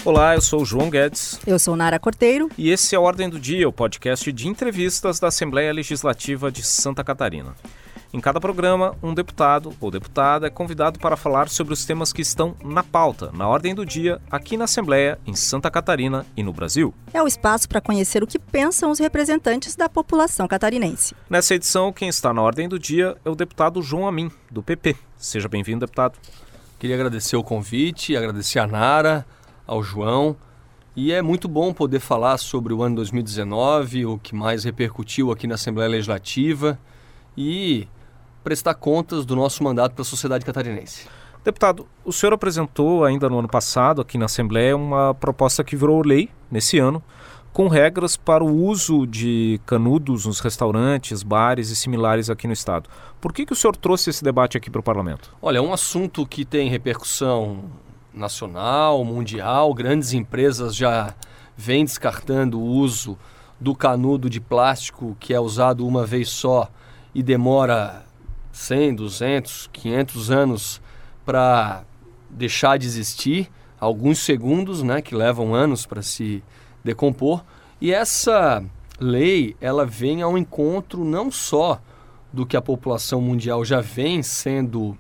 Olá, eu sou o João Guedes. Eu sou Nara Corteiro. E esse é o Ordem do Dia, o podcast de entrevistas da Assembleia Legislativa de Santa Catarina. Em cada programa, um deputado ou deputada é convidado para falar sobre os temas que estão na pauta, na ordem do dia, aqui na Assembleia, em Santa Catarina e no Brasil. É o espaço para conhecer o que pensam os representantes da população catarinense. Nessa edição, quem está na ordem do dia é o deputado João Amin, do PP. Seja bem-vindo, deputado. Queria agradecer o convite, agradecer a Nara, ao João. E é muito bom poder falar sobre o ano 2019, o que mais repercutiu aqui na Assembleia Legislativa e prestar contas do nosso mandato para a sociedade catarinense. Deputado, o senhor apresentou ainda no ano passado aqui na Assembleia uma proposta que virou lei nesse ano, com regras para o uso de canudos nos restaurantes, bares e similares aqui no estado. Por que o senhor trouxe esse debate aqui para o parlamento? Olha, é um assunto que tem repercussão nacional, mundial. Grandes empresas já vêm descartando o uso do canudo de plástico que é usado uma vez só e demora 100, 200, 500 anos para deixar de existir, alguns segundos, né, que levam anos para se decompor. E essa lei, ela vem ao encontro não só do que a população mundial já vem sendo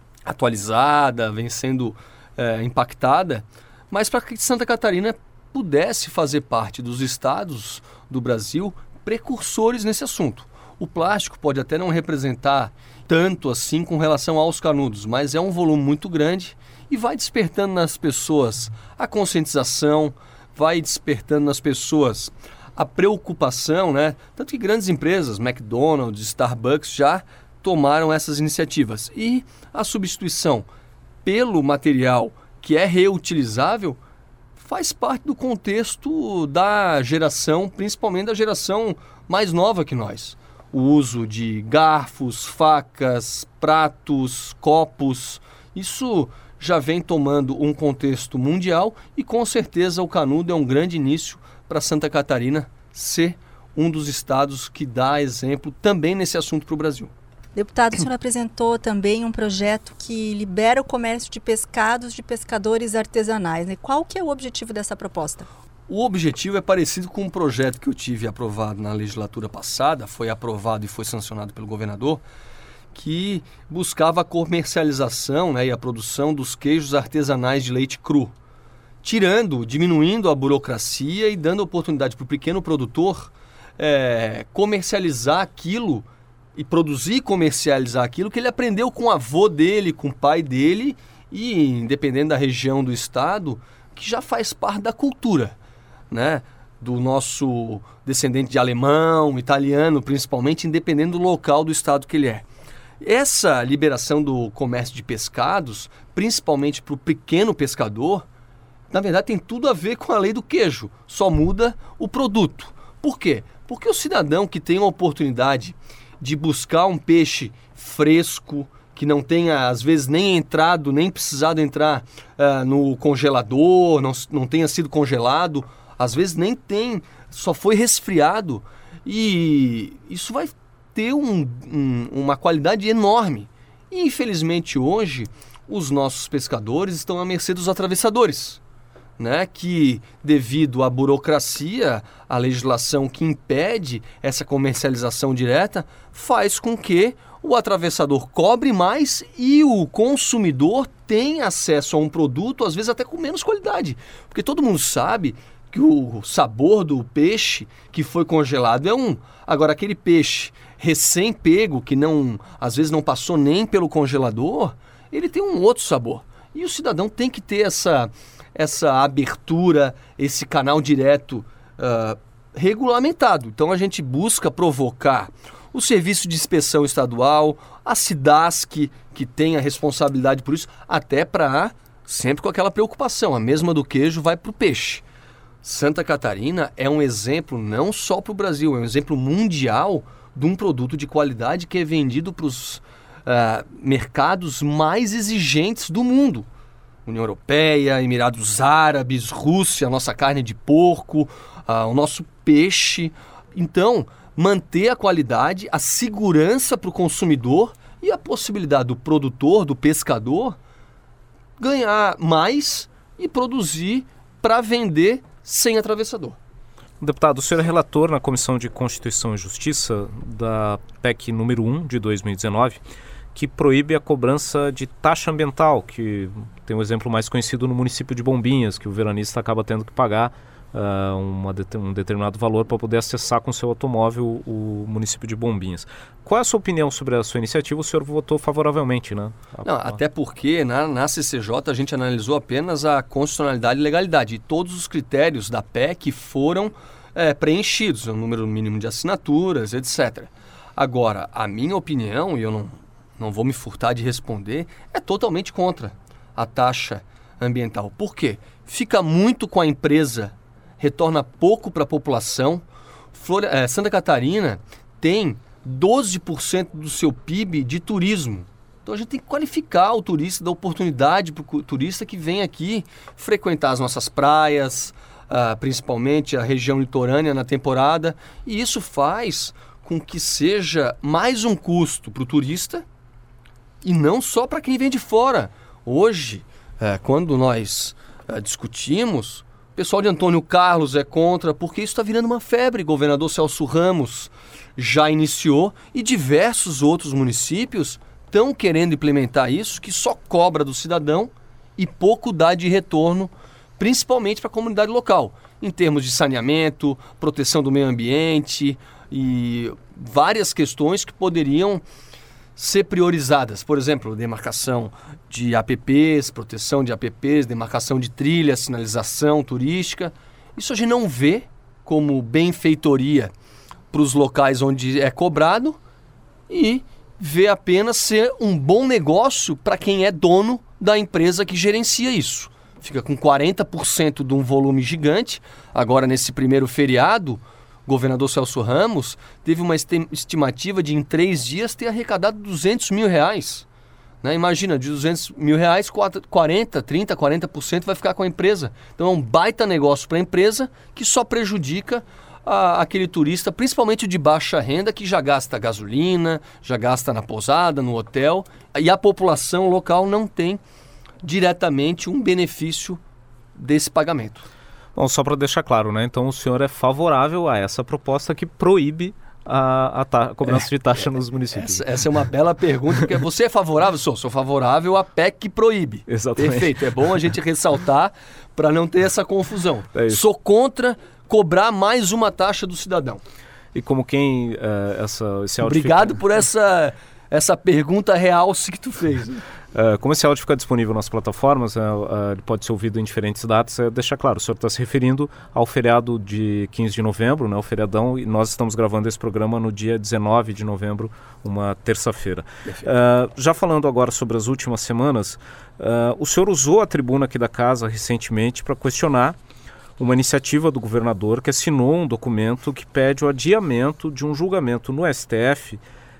atualizada, vem sendo impactada, mas para que Santa Catarina pudesse fazer parte dos estados do Brasil precursores nesse assunto. O plástico pode até não representar tanto assim com relação aos canudos, mas é um volume muito grande e vai despertando nas pessoas a conscientização, vai despertando nas pessoas a preocupação, né? Tanto que grandes empresas, McDonald's, Starbucks, já tomaram essas iniciativas. E a substituição pelo material que é reutilizável faz parte do contexto da geração, principalmente da geração mais nova que nós. O uso de garfos, facas, pratos, copos, isso já vem tomando um contexto mundial e com certeza o canudo é um grande início para Santa Catarina ser um dos estados que dá exemplo também nesse assunto para o Brasil. Deputado, o senhor apresentou também um projeto que libera o comércio de pescados de pescadores artesanais, né? Qual que é o objetivo dessa proposta? O objetivo é parecido com um projeto que eu tive aprovado na legislatura passada, foi aprovado e foi sancionado pelo governador, que buscava a comercialização, né, e a produção dos queijos artesanais de leite cru, diminuindo a burocracia e dando oportunidade para o pequeno produtor comercializar aquilo e produzir e comercializar aquilo que ele aprendeu com o avô dele, com o pai dele e, independente da região do estado, que já faz parte da cultura, né, do nosso descendente de alemão, italiano, principalmente, independente do local do estado que ele é. Essa liberação do comércio de pescados, principalmente para o pequeno pescador, na verdade tem tudo a ver com a lei do queijo, só muda o produto. Por quê? Porque o cidadão que tem a oportunidade de buscar um peixe fresco, que não tenha, às vezes, nem entrado, nem precisado entrar no congelador, não tenha sido congelado, às vezes nem tem, só foi resfriado, e isso vai ter uma qualidade enorme. E, infelizmente, hoje, os nossos pescadores estão à mercê dos atravessadores, né, que devido à burocracia, a legislação que impede essa comercialização direta, faz com que o atravessador cobre mais e o consumidor tenha acesso a um produto, às vezes até com menos qualidade. Porque todo mundo sabe que o sabor do peixe que foi congelado é um. Agora, aquele peixe recém-pego, que às vezes não passou nem pelo congelador, ele tem um outro sabor. E o cidadão tem que ter essa abertura, esse canal direto regulamentado. Então a gente busca provocar o Serviço de Inspeção Estadual, a SIDASC, que tem a responsabilidade por isso, até para, sempre com aquela preocupação, a mesma do queijo vai para o peixe. Santa Catarina é um exemplo não só para o Brasil, é um exemplo mundial de um produto de qualidade que é vendido para os mercados mais exigentes do mundo. União Europeia, Emirados Árabes, Rússia, a nossa carne de porco, o nosso peixe. Então, manter a qualidade, a segurança para o consumidor e a possibilidade do produtor, do pescador, ganhar mais e produzir para vender sem atravessador. Deputado, o senhor é relator na Comissão de Constituição e Justiça da PEC número 1 de 2019, que proíbe a cobrança de taxa ambiental, que tem um exemplo mais conhecido no município de Bombinhas, que o veranista acaba tendo que pagar um determinado valor para poder acessar com seu automóvel o município de Bombinhas. Qual é a sua opinião sobre a sua iniciativa? O senhor votou favoravelmente, né? Não, até porque na CCJ a gente analisou apenas a constitucionalidade e legalidade. E todos os critérios da PEC foram preenchidos, o número mínimo de assinaturas, etc. Agora, a minha opinião, e eu não vou me furtar de responder, é totalmente contra a taxa ambiental. Por quê? Fica muito com a empresa, retorna pouco para a população. Santa Catarina tem 12% do seu PIB de turismo. Então a gente tem que qualificar o turista, dar oportunidade para o turista que vem aqui frequentar as nossas praias, principalmente a região litorânea na temporada. E isso faz com que seja mais um custo para o turista e não só para quem vem de fora. Hoje, quando nós discutimos, o pessoal de Antônio Carlos é contra, porque isso está virando uma febre. O governador Celso Ramos já iniciou e diversos outros municípios estão querendo implementar isso, que só cobra do cidadão e pouco dá de retorno, principalmente para a comunidade local, em termos de saneamento, proteção do meio ambiente e várias questões que poderiam ser priorizadas. Por exemplo, demarcação de APPs, proteção de APPs, demarcação de trilhas, sinalização turística. Isso a gente não vê como benfeitoria para os locais onde é cobrado e vê apenas ser um bom negócio para quem é dono da empresa que gerencia isso. Fica com 40% de um volume gigante. Agora, nesse primeiro feriado, o governador Celso Ramos teve uma estimativa de, em 3 dias, ter arrecadado R$200 mil. Né? Imagina, de R$200 mil, 40% vai ficar com a empresa. Então é um baita negócio para a empresa que só prejudica aquele turista, principalmente o de baixa renda, que já gasta gasolina, já gasta na pousada, no hotel. E a população local não tem diretamente um benefício desse pagamento. Bom, só para deixar claro, né? Então o senhor é favorável a essa proposta que proíbe a cobrança de taxa nos municípios. Essa é uma bela pergunta, porque você é favorável? Sou favorável à PEC que proíbe. Exatamente. Perfeito, é bom a gente ressaltar para não ter essa confusão. Sou contra cobrar mais uma taxa do cidadão. E como quem... esse áudio Obrigado por essa pergunta real que tu fez. Como esse áudio fica disponível nas plataformas, ele pode ser ouvido em diferentes datas, deixa claro, o senhor está se referindo ao feriado de 15 de novembro, né, o feriadão, e nós estamos gravando esse programa no dia 19 de novembro, uma terça-feira. Já falando agora sobre as últimas semanas, o senhor usou a tribuna aqui da casa recentemente para questionar uma iniciativa do governador que assinou um documento que pede o adiamento de um julgamento no STF,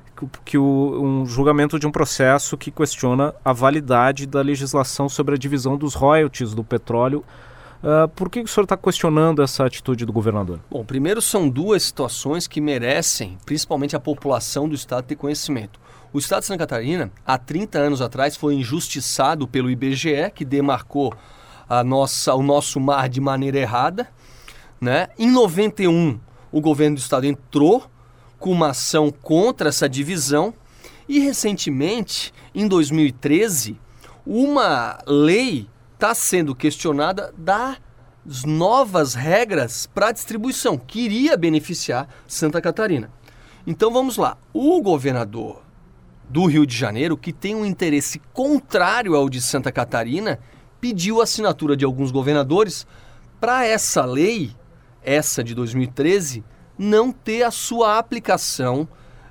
um julgamento de um processo que questiona a validade da legislação sobre a divisão dos royalties do petróleo. Por que o senhor está questionando essa atitude do governador? Bom, primeiro são 2 situações que merecem, principalmente a população do estado, ter conhecimento. O estado de Santa Catarina, há 30 anos atrás, foi injustiçado pelo IBGE, que demarcou o nosso mar de maneira errada, né? Em 91, o governo do estado entrou com uma ação contra essa divisão e, recentemente, em 2013, uma lei está sendo questionada das novas regras para a distribuição, que iria beneficiar Santa Catarina. Então vamos lá, o governador do Rio de Janeiro, que tem um interesse contrário ao de Santa Catarina, pediu a assinatura de alguns governadores para essa lei, essa de 2013, não ter a sua aplicação,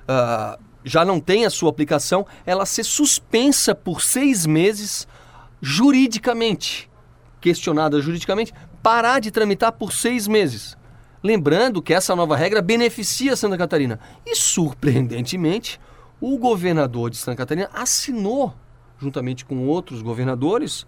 já não tem a sua aplicação, ela ser suspensa por 6 meses juridicamente, questionada juridicamente, parar de tramitar por 6 meses. Lembrando que essa nova regra beneficia Santa Catarina. E, surpreendentemente, o governador de Santa Catarina assinou, juntamente com outros governadores,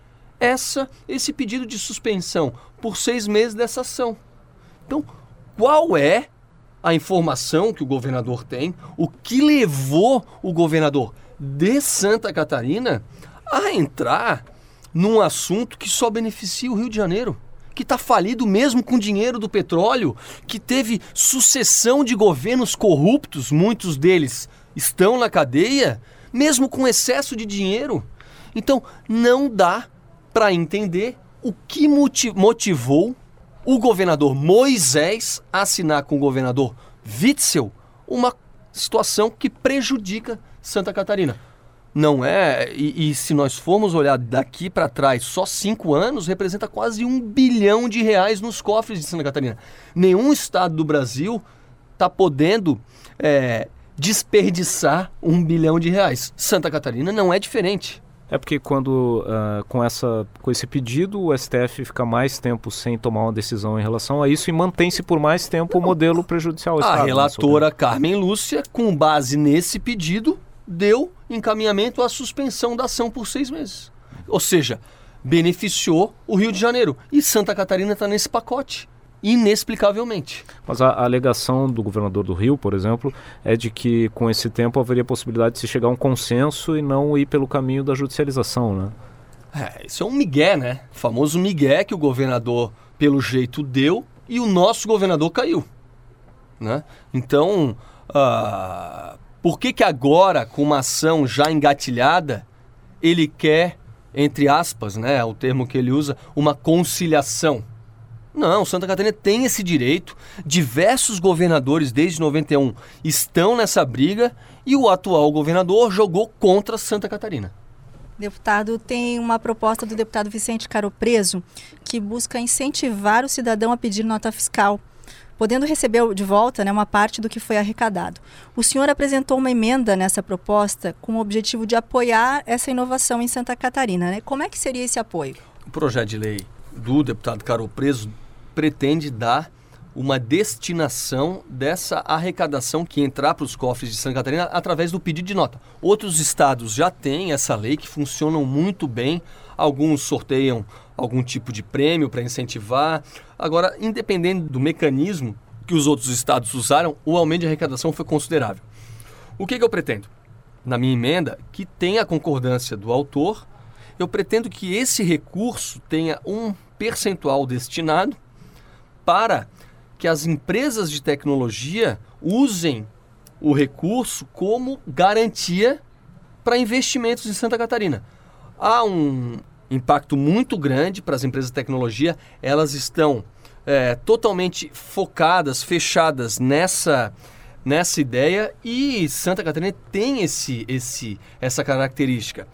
esse pedido de suspensão por 6 meses dessa ação. Então, qual é a informação que o governador tem, o que levou o governador de Santa Catarina a entrar num assunto que só beneficia o Rio de Janeiro? que está falido mesmo com dinheiro do petróleo, que teve sucessão de governos corruptos, muitos deles estão na cadeia, mesmo com excesso de dinheiro. Então, não dá para entender o que motivou o governador Moisés a assinar com o governador Witzel uma situação que prejudica Santa Catarina. Não é, e se nós formos olhar daqui para trás, só 5 anos representa quase R$1 bilhão nos cofres de Santa Catarina. Nenhum estado do Brasil está podendo desperdiçar R$1 bilhão. Santa Catarina não é diferente. É porque quando com esse pedido o STF fica mais tempo sem tomar uma decisão em relação a isso e mantém-se por mais tempo o modelo prejudicial ao Estado. A relatora Carmen Lúcia, com base nesse pedido, deu encaminhamento à suspensão da ação por 6 meses. Ou seja, beneficiou o Rio de Janeiro. E Santa Catarina está nesse pacote, inexplicavelmente. Mas a alegação do governador do Rio, por exemplo, é de que com esse tempo haveria possibilidade de se chegar a um consenso e não ir pelo caminho da judicialização, né? Isso é um migué, né? O famoso migué que o governador, pelo jeito, deu e o nosso governador caiu, né? Então, por que agora, com uma ação já engatilhada, ele quer, entre aspas, né, o termo que ele usa, uma conciliação? Não, Santa Catarina tem esse direito. Diversos governadores desde 91 estão nessa briga e o atual governador jogou contra Santa Catarina. Deputado, tem uma proposta do deputado Vicente Caropreso que busca incentivar o cidadão a pedir nota fiscal, podendo receber de volta, né, uma parte do que foi arrecadado. O senhor apresentou uma emenda nessa proposta com o objetivo de apoiar essa inovação em Santa Catarina, né? Como é que seria esse apoio? O projeto de lei do deputado Caropreso pretende dar uma destinação dessa arrecadação que entrar para os cofres de Santa Catarina através do pedido de nota. Outros estados já têm essa lei que funcionam muito bem. Alguns sorteiam algum tipo de prêmio para incentivar. Agora, independente do mecanismo que os outros estados usaram, o aumento de arrecadação foi considerável. O que eu pretendo? Na minha emenda, que tenha a concordância do autor, eu pretendo que esse recurso tenha um percentual destinado para que as empresas de tecnologia usem o recurso como garantia para investimentos em Santa Catarina. Há um impacto muito grande para as empresas de tecnologia, elas estão totalmente focadas, fechadas nessa ideia, e Santa Catarina tem essa característica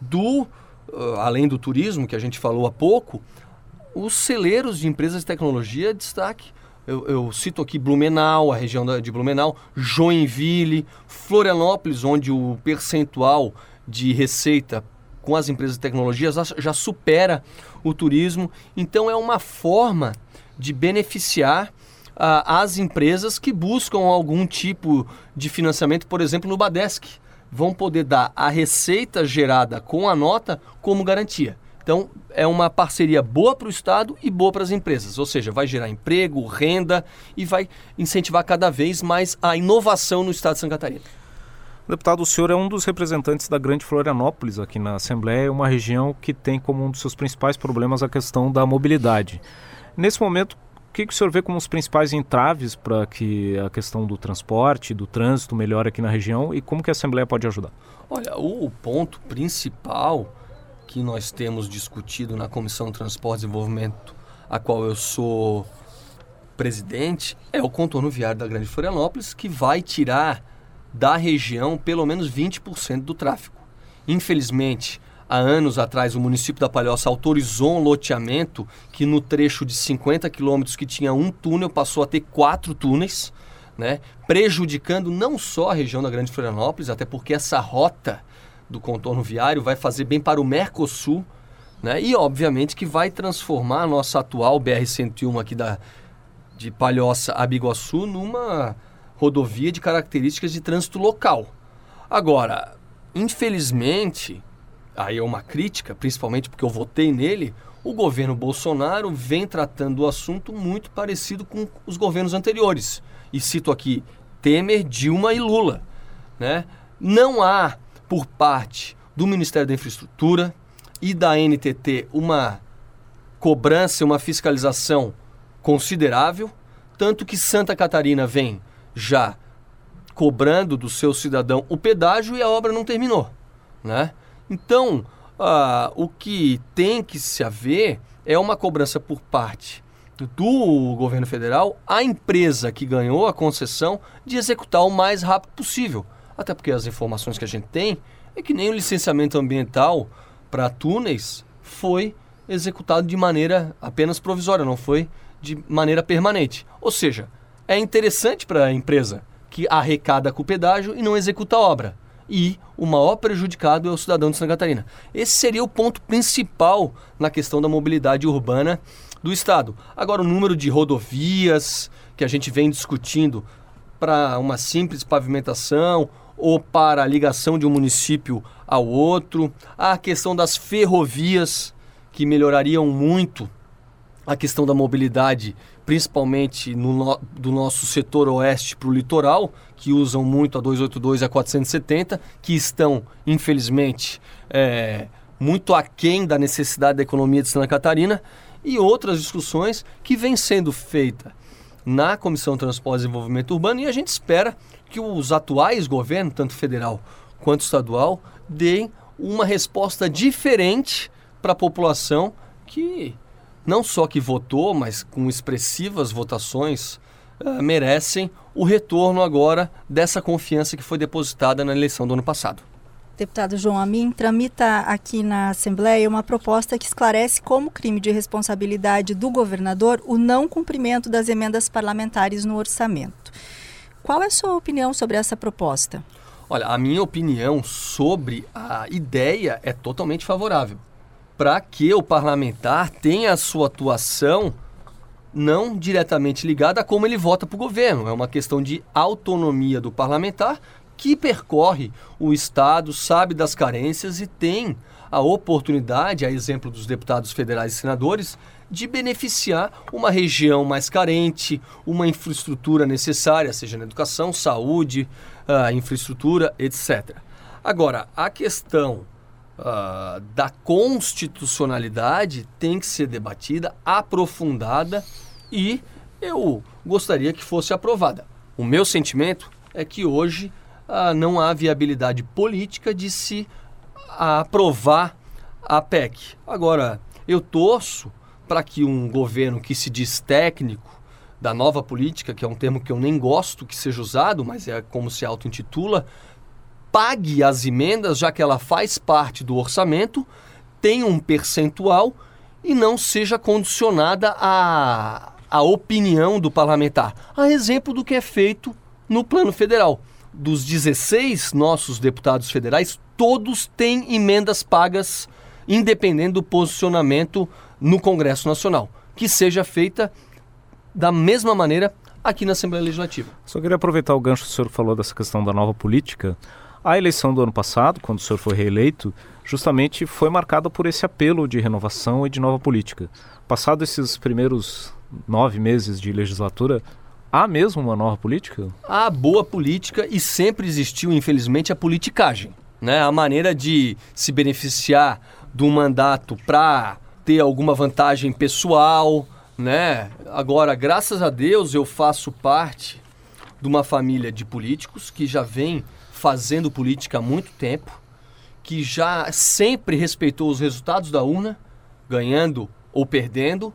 além do turismo que a gente falou há pouco. Os celeiros de empresas de tecnologia destaque. Eu cito aqui Blumenau, a região de Blumenau, Joinville, Florianópolis, onde o percentual de receita com as empresas de tecnologia já supera o turismo. Então é uma forma de beneficiar as empresas que buscam algum tipo de financiamento, por exemplo, no Badesc. Vão poder dar a receita gerada com a nota como garantia. Então, é uma parceria boa para o Estado e boa para as empresas. Ou seja, vai gerar emprego, renda e vai incentivar cada vez mais a inovação no Estado de Santa Catarina. Deputado, o senhor é um dos representantes da Grande Florianópolis aqui na Assembleia, uma região que tem como um dos seus principais problemas a questão da mobilidade. Nesse momento, o que o senhor vê como os principais entraves para que a questão do transporte, do trânsito melhore aqui na região e como que a Assembleia pode ajudar? Olha, o ponto principal que nós temos discutido na Comissão de Transporte e Desenvolvimento, a qual eu sou presidente, é o contorno viário da Grande Florianópolis, que vai tirar da região pelo menos 20% do tráfego. Infelizmente, há anos atrás, o município da Palhoça autorizou um loteamento que no trecho de 50 quilômetros que tinha um túnel passou a ter 4 túneis, né, prejudicando não só a região da Grande Florianópolis, até porque essa rota do contorno viário vai fazer bem para o Mercosul, né, e obviamente que vai transformar a nossa atual BR-101 aqui de Palhoça a Biguaçu numa rodovia de características de trânsito local. Agora, infelizmente, aí é uma crítica, principalmente porque eu votei nele, o governo Bolsonaro vem tratando o assunto muito parecido com os governos anteriores. E cito aqui Temer, Dilma e Lula, né? Não há, por parte do Ministério da Infraestrutura e da NTT, uma cobrança e uma fiscalização considerável, tanto que Santa Catarina vem já cobrando do seu cidadão o pedágio e a obra não terminou, né? Então, o que tem que se haver é uma cobrança por parte do governo federal à empresa que ganhou a concessão de executar o mais rápido possível. Até porque as informações que a gente tem é que nem o licenciamento ambiental para túneis foi executado de maneira apenas provisória, não foi de maneira permanente. Ou seja, é interessante para a empresa que arrecada com o pedágio e não executa a obra. E o maior prejudicado é o cidadão de Santa Catarina. Esse seria o ponto principal na questão da mobilidade urbana do Estado. Agora, o número de rodovias que a gente vem discutindo para uma simples pavimentação ou para a ligação de um município ao outro, a questão das ferrovias, que melhorariam muito a questão da mobilidade, principalmente do nosso setor oeste para o litoral, que usam muito a 282 e a 470, que estão, infelizmente, muito aquém da necessidade da economia de Santa Catarina, e outras discussões que vêm sendo feitas na Comissão de Transportes e Desenvolvimento Urbano, e a gente espera que os atuais governos, tanto federal quanto estadual, deem uma resposta diferente para a população que não só que votou, mas com expressivas votações, merecem o retorno agora dessa confiança que foi depositada na eleição do ano passado. Deputado João Amin, tramita aqui na Assembleia uma proposta que esclarece como crime de responsabilidade do governador o não cumprimento das emendas parlamentares no orçamento. Qual é a sua opinião sobre essa proposta? Olha, a minha opinião sobre a ideia é totalmente favorável, para que o parlamentar tenha a sua atuação não diretamente ligada a como ele vota para o governo. É uma questão de autonomia do parlamentar que percorre o Estado, sabe das carências e tem a oportunidade, a exemplo dos deputados federais e senadores, de beneficiar uma região mais carente, uma infraestrutura necessária, seja na educação, saúde, infraestrutura, etc. Agora, a questão da constitucionalidade tem que ser debatida, aprofundada, e eu gostaria que fosse aprovada. O meu sentimento é que hoje não há viabilidade política de se aprovar a PEC. Agora, eu torço para que um governo que se diz técnico da nova política, que é um termo que eu nem gosto que seja usado, mas é como se auto-intitula, pague as emendas, já que ela faz parte do orçamento, tenha um percentual e não seja condicionada à opinião do parlamentar. A exemplo do que é feito no plano federal. Dos 16 nossos deputados federais, todos têm emendas pagas, independente do posicionamento no Congresso Nacional. Que seja feita da mesma maneira aqui na Assembleia Legislativa. Só queria aproveitar o gancho que o senhor falou dessa questão da nova política. A eleição do ano passado, quando o senhor foi reeleito, justamente foi marcada por esse apelo de renovação e de nova política. Passado esses primeiros 9 meses de legislatura, há mesmo uma nova política? Há boa política e sempre existiu, infelizmente, a politicagem, né? A maneira de se beneficiar do mandato para ter alguma vantagem pessoal, né? Agora, graças a Deus, eu faço parte de uma família de políticos que já vem fazendo política há muito tempo, que já sempre respeitou os resultados da urna, ganhando ou perdendo,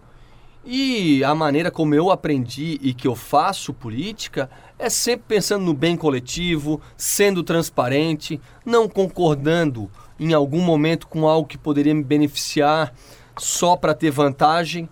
e a maneira como eu aprendi e que eu faço política é sempre pensando no bem coletivo, sendo transparente, não concordando em algum momento com algo que poderia me beneficiar só para ter vantagem,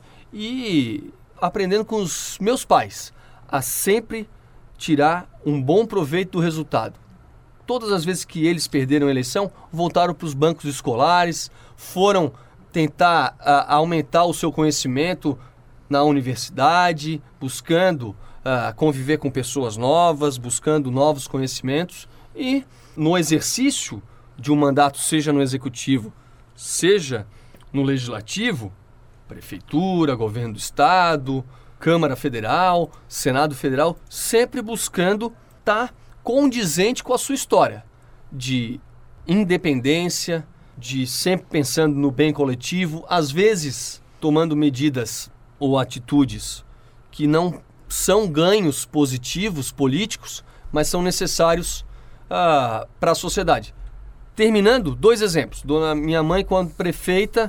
e aprendendo com os meus pais a sempre tirar um bom proveito do resultado. Todas as vezes que eles perderam a eleição, voltaram para os bancos escolares, foram tentar aumentar o seu conhecimento na universidade, buscando conviver com pessoas novas, buscando novos conhecimentos, e no exercício de um mandato, seja no executivo, seja no legislativo, prefeitura, governo do estado, Câmara Federal, Senado Federal, sempre buscando estar condizente com a sua história de independência, de sempre pensando no bem coletivo, às vezes tomando medidas ou atitudes que não são ganhos positivos políticos, mas são necessários para a sociedade. Terminando, 2 exemplos. Minha mãe, quando prefeita,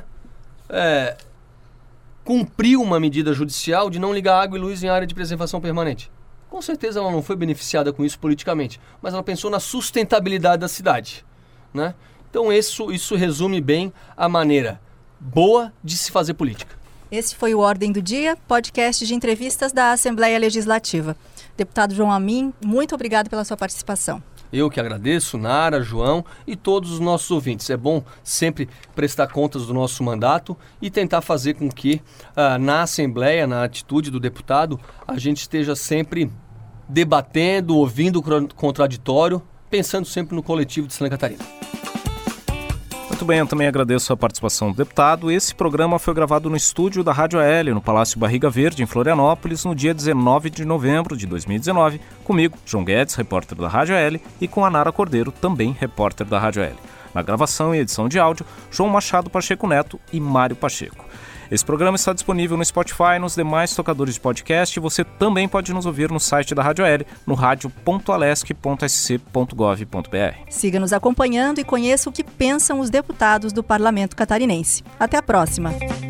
cumpriu uma medida judicial de não ligar água e luz em área de preservação permanente. Com certeza ela não foi beneficiada com isso politicamente, mas ela pensou na sustentabilidade da cidade, né? Então isso resume bem a maneira boa de se fazer política. Esse foi o Ordem do Dia, podcast de entrevistas da Assembleia Legislativa. Deputado João Amin, muito obrigado pela sua participação. Eu que agradeço, Nara, João e todos os nossos ouvintes. É bom sempre prestar contas do nosso mandato e tentar fazer com que na Assembleia, na atitude do deputado, a gente esteja sempre debatendo, ouvindo o contraditório, pensando sempre no coletivo de Santa Catarina. Muito bem, eu também agradeço a participação do deputado. Esse programa foi gravado no estúdio da Rádio AL, no Palácio Barriga Verde, em Florianópolis, no dia 19 de novembro de 2019, comigo, João Guedes, repórter da Rádio AL, e com a Nara Cordeiro, também repórter da Rádio AL. Na gravação e edição de áudio, João Machado Pacheco Neto e Mário Pacheco. Esse programa está disponível no Spotify e nos demais tocadores de podcast e você também pode nos ouvir no site da Rádio AL, no radio.alesc.sc.gov.br. Siga nos acompanhando e conheça o que pensam os deputados do Parlamento Catarinense. Até a próxima!